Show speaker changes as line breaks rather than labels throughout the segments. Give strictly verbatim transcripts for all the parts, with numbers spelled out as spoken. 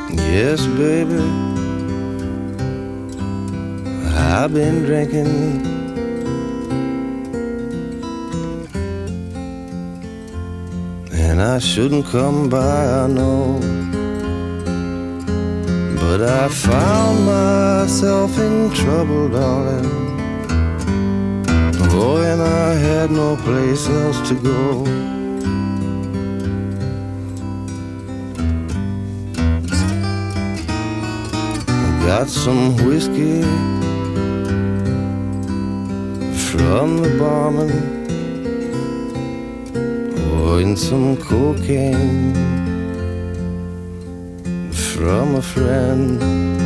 Yes, baby, I've been drinking, and I shouldn't come by, I know, but I found myself in trouble, darling. Oh, and I had no place else to go. Got some whiskey from the barman, oh, and some cocaine from a friend,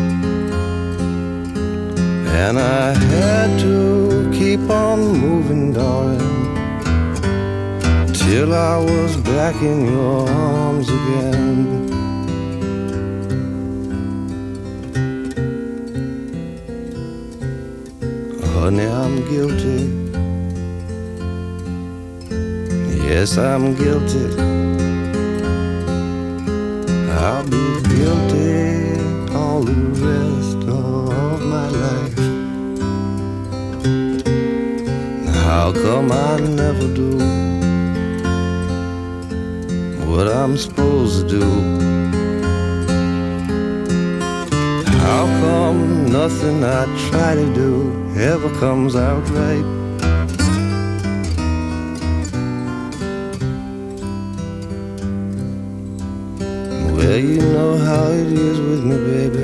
and I had to keep on moving, darling, till I was back in your arms again. Honey, I'm guilty. Yes, I'm guilty. I'll be guilty all the rest of my life. How come I never do what I'm supposed to do? How come nothing I try to do ever comes out right? Well, you know how it is with me, baby.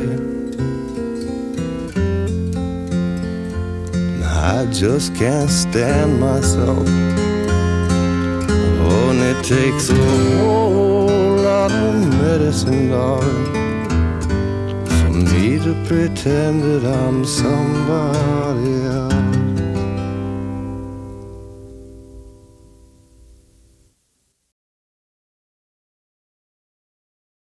I just can't stand myself. Oh, and it takes a whole lot of medicine, darling, for me to pretend that I'm somebody else.